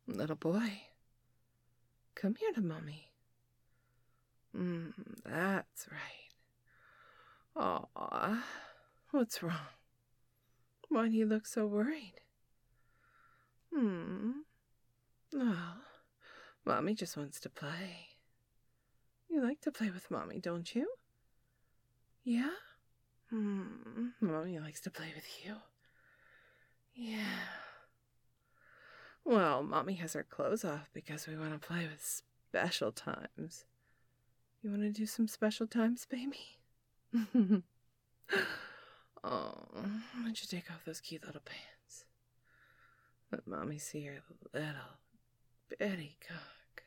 Little boy, come here to Mommy. That's right. Aw, what's wrong? Why do you look so worried? Well, Mommy just wants to play. You like to play with Mommy, don't you? Yeah? Mommy likes to play with you. Yeah. Well, Mommy has her clothes off because we want to play with special times. You want to do some special times, baby? Oh, why don't you take off those cute little pants? Let Mommy see your little bitty cock.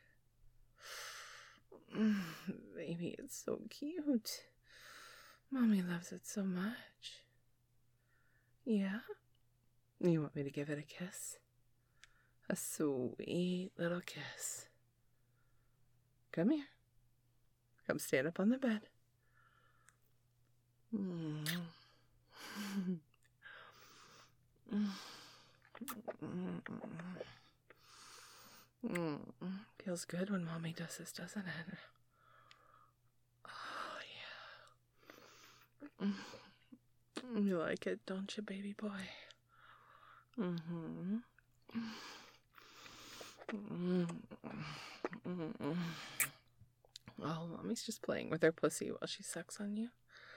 Baby, it's so cute. Mommy loves it so much. Yeah? You want me to give it a kiss? A sweet little kiss. Come here. Come stand up on the bed. Feels good when Mommy does this, doesn't it? Oh, yeah. You like it, don't you, baby boy? Oh, Mommy's just playing with her pussy while she sucks on you.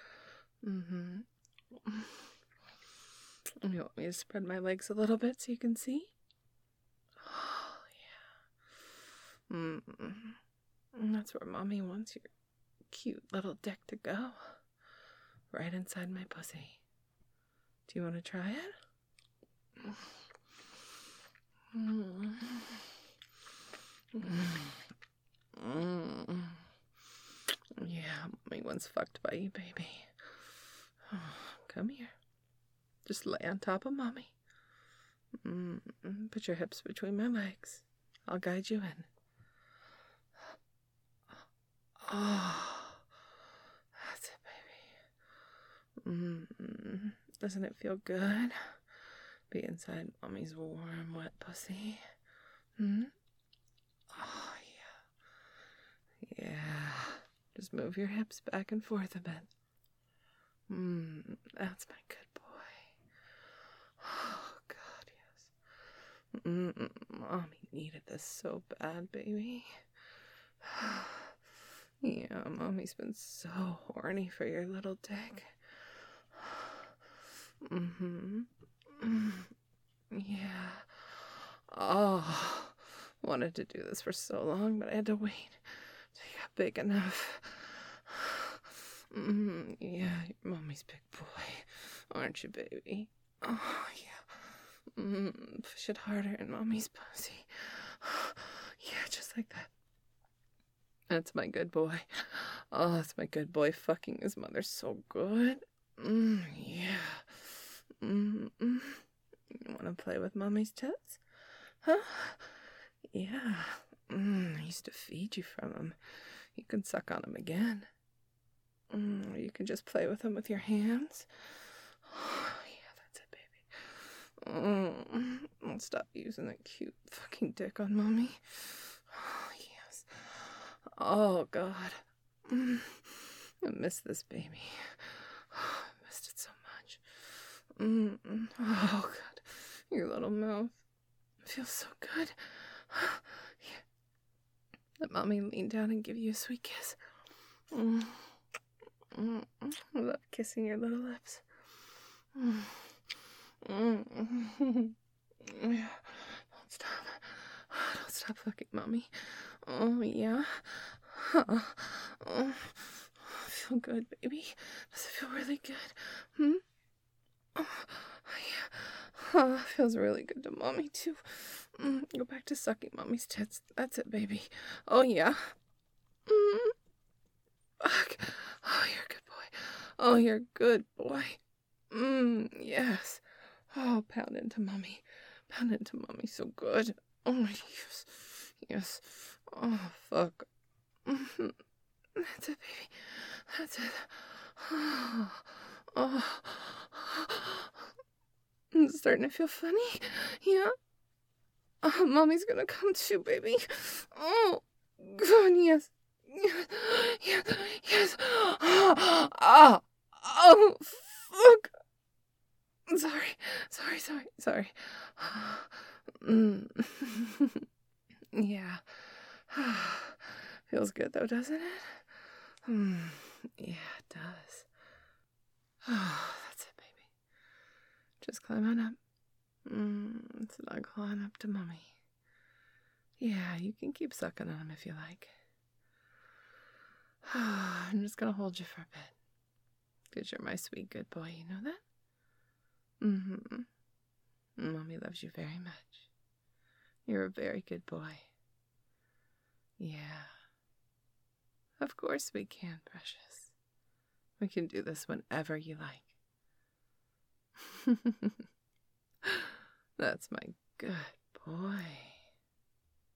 You want me to spread my legs a little bit so you can see? Oh, yeah. That's where Mommy wants your cute little dick to go. Right inside my pussy. Do you want to try it? Yeah, Mommy once fucked by you, baby. Come here. Just lay on top of Mommy. Put your hips between my legs. I'll guide you in. Oh, that's it, baby. Doesn't it feel good? Be inside Mommy's warm, wet pussy. Oh, yeah. Yeah. Just move your hips back and forth a bit. That's my good boy. Oh, God, yes. Mommy needed this so bad, baby. Yeah, Mommy's been so horny for your little dick. Yeah. Oh, wanted to do this for so long, but I had to wait till you got big enough. Yeah, you're Mommy's big boy, aren't you, baby? Oh, yeah. Push it harder in Mommy's pussy. Yeah, just like that. That's my good boy. Oh, that's my good boy fucking his mother so good. Yeah. You want to play with Mommy's tits? Huh? Yeah. I used to feed you from them. You can suck on them again. Or you can just play with them with your hands. Oh, yeah, that's it, baby. Don't stop using that cute fucking dick on Mommy. Oh, yes. Oh, God. I miss this baby. Oh, I missed it so much. Oh, God. Your little mouth. It feels so good. Yeah. Let Mommy lean down and give you a sweet kiss. I love kissing your little lips. Yeah. Don't stop. Don't stop fucking Mommy. Oh, yeah. Oh, feel good, baby. Does it feel really good? Oh, yeah. Oh, feels really good to Mommy, too. Go back to sucking Mommy's tits. That's it, baby. Oh, yeah. Fuck. Oh, you're a good boy. Oh, you're a good boy. Yes. Oh, pound into Mommy. Pound into Mommy so good. Oh, yes. Yes. Oh, fuck. That's it, baby. That's it. Oh. It's starting to feel funny. Yeah. Oh, Mommy's gonna come too, baby. Oh, good, yes. Yes, yes, yes. Oh, oh, fuck. Sorry. Mm. Yeah. Feels good though, doesn't it? Yeah, it does. Oh, that's it, baby. Just climb on up. Snuggle on up to Mommy. Yeah, you can keep sucking on him if you like. I'm just gonna hold you for a bit. Because you're my sweet good boy, you know that? Mommy loves you very much. You're a very good boy. Yeah. Of course we can, precious. We can do this whenever you like. That's my good boy.